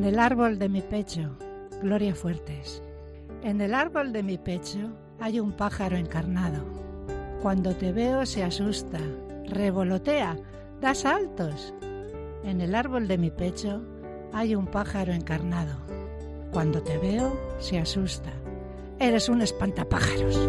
En el árbol de mi pecho, Gloria Fuertes. En el árbol de mi pecho hay un pájaro encarnado. Cuando te veo se asusta, revolotea, da saltos. En el árbol de mi pecho hay un pájaro encarnado. Cuando te veo se asusta. Eres un espantapájaros.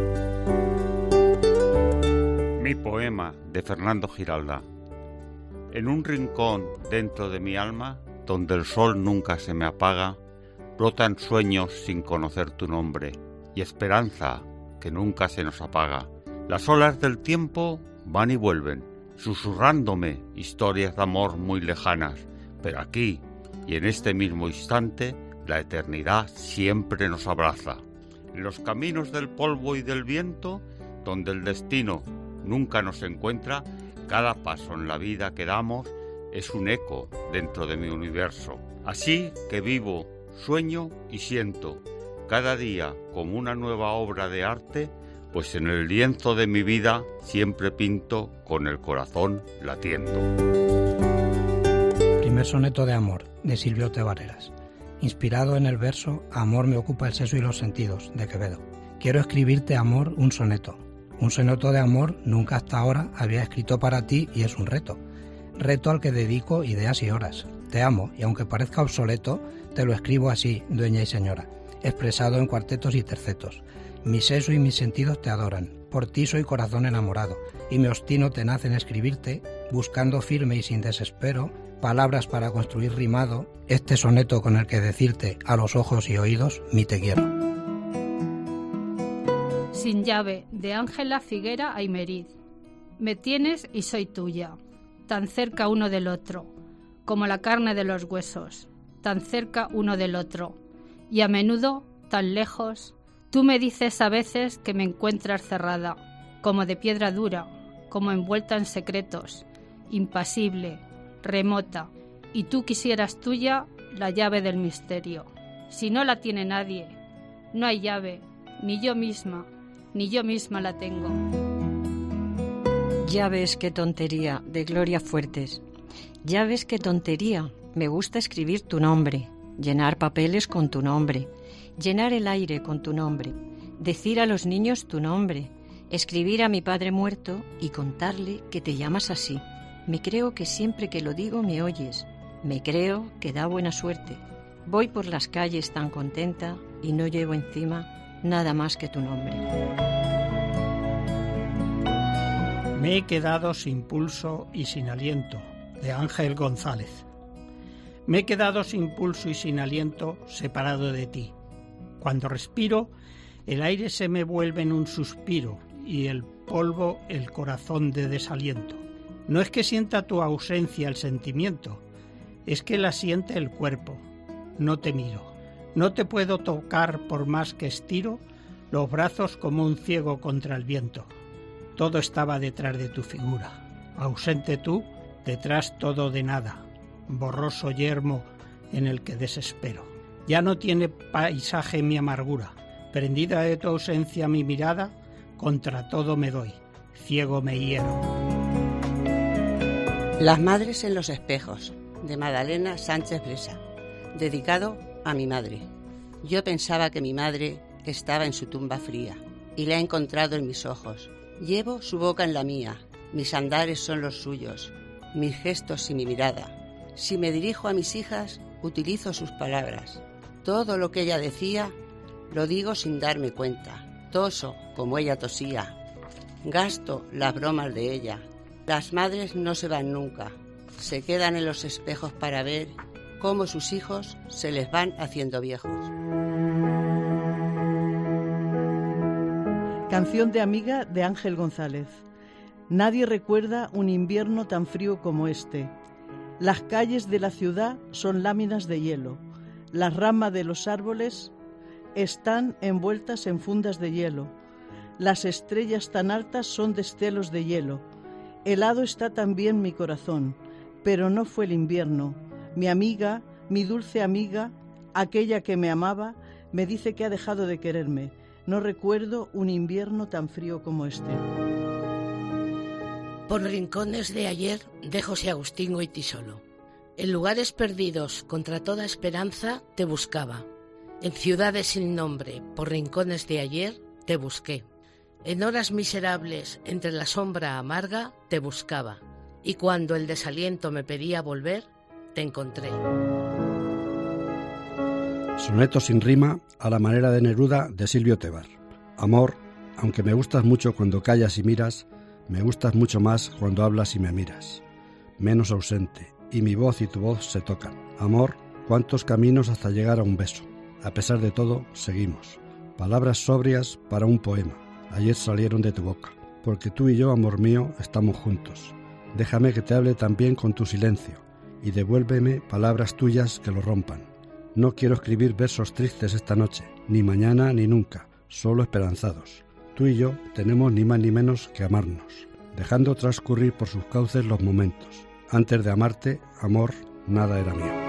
Mi poema, de Fernando Giralda. En un rincón dentro de mi alma, donde el sol nunca se me apaga, brotan sueños sin conocer tu nombre y esperanza que nunca se nos apaga. Las olas del tiempo van y vuelven, susurrándome historias de amor muy lejanas, pero aquí y en este mismo instante la eternidad siempre nos abraza. En los caminos del polvo y del viento, donde el destino nunca nos encuentra, cada paso en la vida que damos es un eco dentro de mi universo. Así que vivo, sueño y siento cada día como una nueva obra de arte, pues en el lienzo de mi vida siempre pinto con el corazón latiendo. Primer soneto de amor, de Silvio Tebareras. Inspirado en el verso Amor me ocupa el seso y los sentidos, de Quevedo. Quiero escribirte, amor, un soneto. Un soneto de amor nunca hasta ahora había escrito para ti y es un reto. Reto al que dedico ideas y horas. Te amo y aunque parezca obsoleto, te lo escribo así, dueña y señora, expresado en cuartetos y tercetos. Mi seso y mis sentidos te adoran, por ti soy corazón enamorado, y me obstino tenaz en escribirte, buscando firme y sin desespero, palabras para construir rimado, este soneto con el que decirte a los ojos y oídos, mi te quiero. Sin llave, de Ángela Figuera Aymeriz. Me tienes y soy tuya, tan cerca uno del otro, como la carne de los huesos, tan cerca uno del otro, y a menudo tan lejos. Tú me dices a veces que me encuentras cerrada, como de piedra dura, como envuelta en secretos, impasible, remota, y tú quisieras tuya la llave del misterio. Si no la tiene nadie, no hay llave, ni yo misma la tengo. Ya ves qué tontería, de Gloria Fuertes. Ya ves qué tontería, me gusta escribir tu nombre, llenar papeles con tu nombre, llenar el aire con tu nombre, decir a los niños tu nombre, escribir a mi padre muerto y contarle que te llamas así. Me creo que siempre que lo digo me oyes, me creo que da buena suerte. Voy por las calles tan contenta y no llevo encima nada más que tu nombre. Me he quedado sin pulso y sin aliento, de Ángel González. Me he quedado sin pulso y sin aliento, separado de ti. Cuando respiro, el aire se me vuelve en un suspiro y el polvo el corazón de desaliento. No es que sienta tu ausencia el sentimiento, es que la siente el cuerpo. No te miro, no te puedo tocar por más que estiro los brazos como un ciego contra el viento. Todo estaba detrás de tu figura, ausente tú, detrás todo de nada, borroso yermo en el que desespero. Ya no tiene paisaje mi amargura, prendida de tu ausencia mi mirada, contra todo me doy, ciego me hiero. Las madres en los espejos, de Magdalena Sánchez Bresa, dedicado a mi madre. Yo pensaba que mi madre estaba en su tumba fría, y la he encontrado en mis ojos. Llevo su boca en la mía, mis andares son los suyos, mis gestos y mi mirada. Si me dirijo a mis hijas, utilizo sus palabras. Todo lo que ella decía, lo digo sin darme cuenta. Toso como ella tosía. Gasto las bromas de ella. Las madres no se van nunca. Se quedan en los espejos para ver cómo sus hijos se les van haciendo viejos. Canción de amiga de Ángel González. Nadie recuerda un invierno tan frío como este. Las calles de la ciudad son láminas de hielo. Las ramas de los árboles están envueltas en fundas de hielo. Las estrellas tan altas son destellos de hielo. Helado está también mi corazón, pero no fue el invierno. Mi amiga, mi dulce amiga, aquella que me amaba, me dice que ha dejado de quererme. No recuerdo un invierno tan frío como este. Por rincones de ayer de José Agustín Goitisolo. En lugares perdidos, contra toda esperanza, te buscaba. En ciudades sin nombre, por rincones de ayer, te busqué. En horas miserables, entre la sombra amarga, te buscaba. Y cuando el desaliento me pedía volver, te encontré. Soneto sin rima a la manera de Neruda de Silvio Tebar. Amor, aunque me gustas mucho cuando callas y miras, me gustas mucho más cuando hablas y me miras. Menos ausente, y mi voz y tu voz se tocan. Amor, cuántos caminos hasta llegar a un beso. A pesar de todo, seguimos. Palabras sobrias para un poema. Ayer salieron de tu boca. Porque tú y yo, amor mío, estamos juntos. Déjame que te hable también con tu silencio y devuélveme palabras tuyas que lo rompan. No quiero escribir versos tristes esta noche, ni mañana ni nunca, solo esperanzados. Tú y yo tenemos ni más ni menos que amarnos, dejando transcurrir por sus cauces los momentos. Antes de amarte, amor, nada era mío.